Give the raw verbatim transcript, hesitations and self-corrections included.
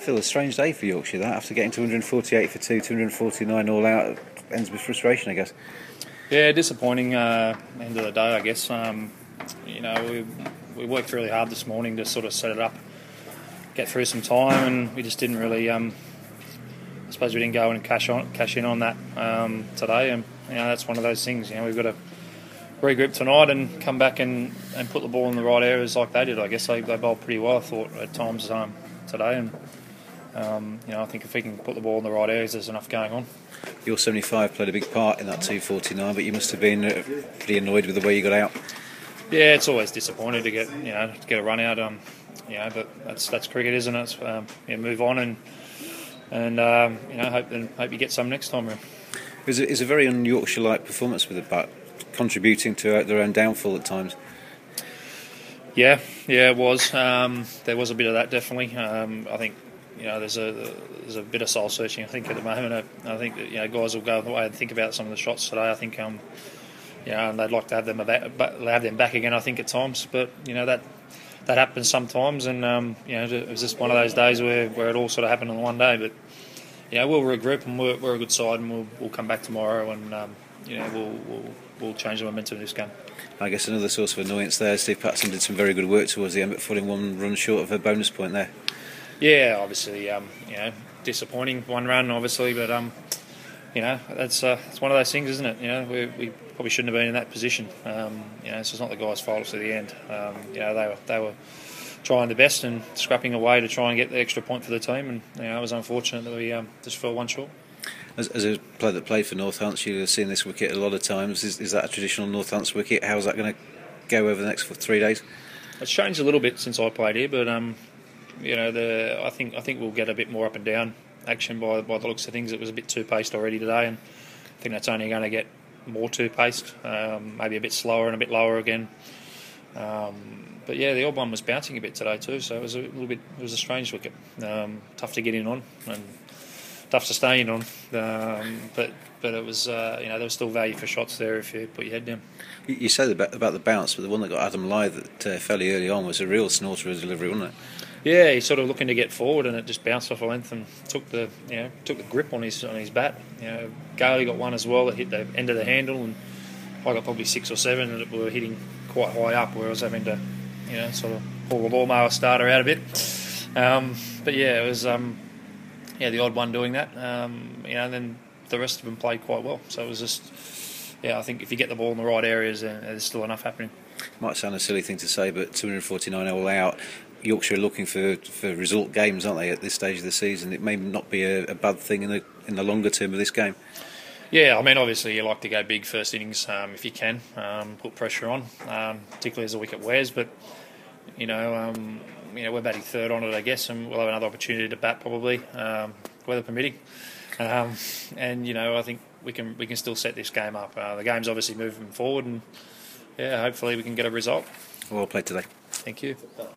Phil, a strange day for Yorkshire that, after getting two hundred forty-eight for two, two hundred forty-nine all out, ends with frustration, I guess. Yeah, disappointing uh, end of the day, I guess. Um, you know, we we worked really hard this morning to sort of set it up, get through some time, and we just didn't really. Um, I suppose we didn't go and cash on cash in on that um, today, and you know that's one of those things. You know, we've got to regroup tonight and come back and, and put the ball in the right areas like they did. I guess they, they bowled pretty well, I thought, at times um, today, and um, you know I think if we can put the ball in the right areas, there's enough going on. Your seventy-five played a big part in that two forty-nine, but you must have been uh, pretty annoyed with the way you got out. Yeah, it's always disappointing to get you know to get a run out. Um, you know, but that's that's cricket, isn't it? It's, um, yeah, move on and and um, you know hope and hope you get some next time. It was a, it was a very un-Yorkshire-like performance with the bat, contributing to their own downfall at times. Yeah, yeah, it was. Um, there was a bit of that, definitely. Um, I think you know there's a there's a bit of soul searching. I think at the moment, I, I think that, you know guys will go away and think about some of the shots today. I think um, you know, and they'd like to have them back, have them back again. I think at times, but you know that that happens sometimes, and um, you know it was just one of those days where, where it all sort of happened in one day. But you know we'll regroup and we're, we're a good side, and we'll we'll come back tomorrow and um, you know we'll, we'll we'll change the momentum of this game. I guess another source of annoyance there, Steve Patterson did some very good work towards the end, but falling one run short of a bonus point there. Yeah, obviously, um, you know, disappointing one run, obviously, but um, you know, that's uh, it's one of those things, isn't it? You know, we, we probably shouldn't have been in that position. Um, you know, so it's not the guys' fault to the end. Um, you know, they were they were trying their best and scrapping away to try and get the extra point for the team, and you know, it was unfortunate that we um, just fell one short. As, as a player that played for Northants, you've seen this wicket a lot of times. Is, is that a traditional Northants wicket? How's that going to go over the next three days? It's changed a little bit since I played here, but um, you know, the I think I think we'll get a bit more up and down action by by the looks of things. It was a bit two paced already today, and I think that's only going to get more two paced. Um, maybe a bit slower and a bit lower again. Um, but yeah, the odd one was bouncing a bit today too, so it was a little bit. It was a strange wicket. Um, tough to get in on and tough to stay in on, um, but but it was uh, you know there was still value for shots there if you put your head down. You, you said about, about the bounce, but the one that got Adam Lyth that uh, fairly early on was a real snorter of delivery, wasn't it? Yeah, he's sort of looking to get forward, and it just bounced off a length and took the you know took the grip on his on his bat. You know, Gailey got one as well that hit the end of the handle, and I got probably six or seven that were hitting quite high up, where I was having to you know sort of pull the lawnmower starter out a bit. Um, but yeah, it was. Um, Yeah, the odd one doing that, um, you know, and then the rest of them played quite well. So it was just, yeah, I think if you get the ball in the right areas, uh, there's still enough happening. Might sound a silly thing to say, but two hundred forty-nine all out. Yorkshire are looking for, for result games, aren't they, at this stage of the season? It may not be a, a bad thing in the in the longer term of this game. Yeah, I mean, obviously you like to go big first innings um, if you can, um, put pressure on, um, particularly as the wicket wears. But you know. Um, You know, we're batting third on it, I guess, and we'll have another opportunity to bat probably, um, weather permitting. Um, and you know, I think we can we can still set this game up. Uh, the game's obviously moving forward, and yeah, hopefully we can get a result. Well played today. Thank you.